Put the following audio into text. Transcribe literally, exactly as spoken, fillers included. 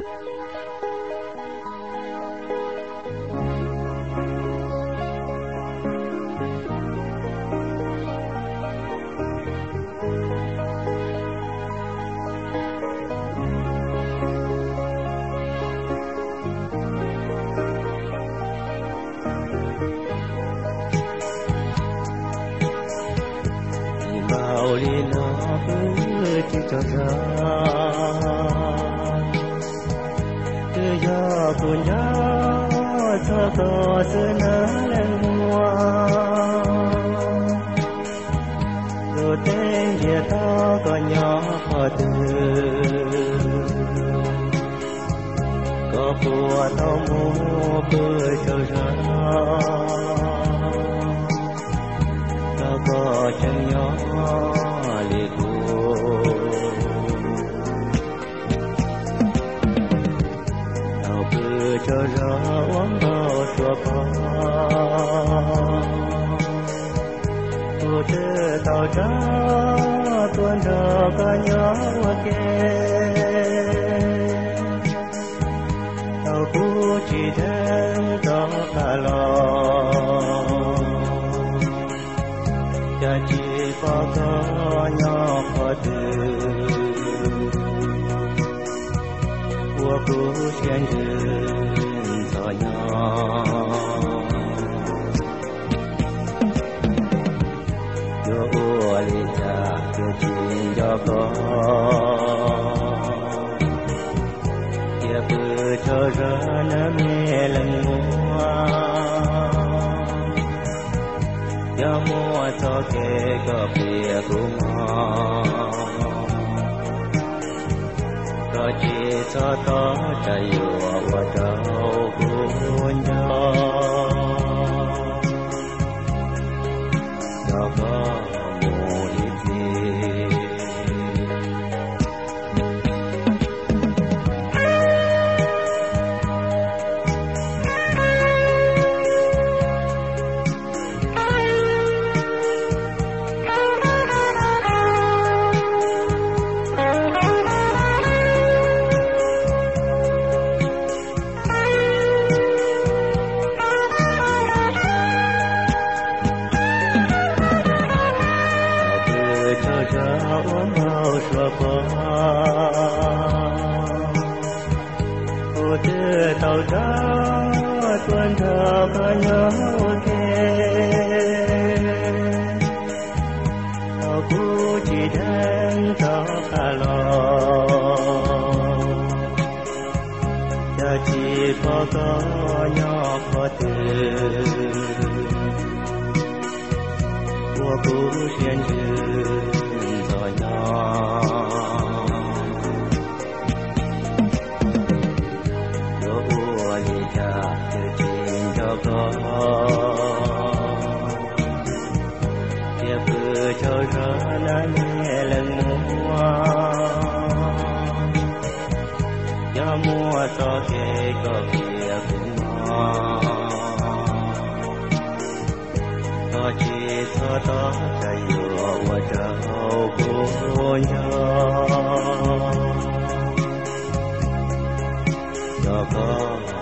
Li nó cứ chỉ cho ra cứ do cuốn gió cho to sự nở lên mùa rồi tên địa to có nhỏ khó từ có bùa tao mua bữa cho ra có có chân nhỏ cho ra uống bao xua qua tu tư tàu trả tuôn ra cả nhỏ kê tàu cũ chỉ đến đó cả lo cha chỉ có có nhỏ có từ của cũ thiên đường yo oli cha yo chin yo ko ye pu cho ra na me lang mua ya mo cho ke ko pia ku ma có chỉ cho to chạy vào đâu cũng nhớ đâu có một gì tàu trả tuần thờ cả nhớ kê tàu cũ chỉ đến cho cả lo cha chỉ có có nhỏ có từ của cũ thiên trường rồi nhỏ ye pu cho ra na me lang mua ya mua cho ke có kia cũng có chỉ cho đó chạy vô qua đâu cũng nhớ cho có